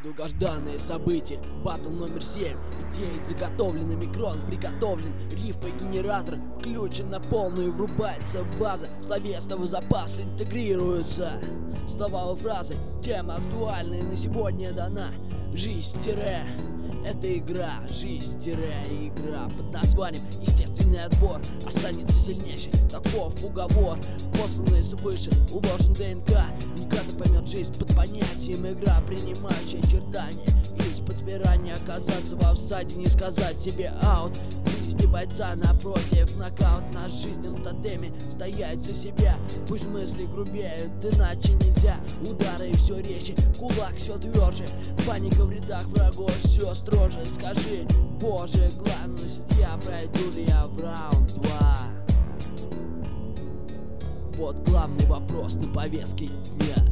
Долгожданные события, батл номер 7. Идеи заготовлены, микрон приготовлен, рифмой генератор включен на полную, врубается база словесного запаса, интегрируются слова во фразы. Тема актуальная на сегодня дана. Жизнь тире это игра, жизнь-игра под названием естественный отбор. Останется сильнейший, таков уговор, посланный свыше, уложен ДНК. Никогда поймет жизнь под понятием игра, принимающая очертания из-под пирания. Оказаться в офсайде, не сказать себе аут, вывести бойца напротив, нокаут на жизненном тотеме, стоять за себя. Пусть мысли грубеют, иначе нельзя. Удары все резче, кулак все тверже, паника в рядах врагов все строже. Скажи, Боже, главное, я пройду ли я в раунд 2? Вот главный вопрос на повестке дня.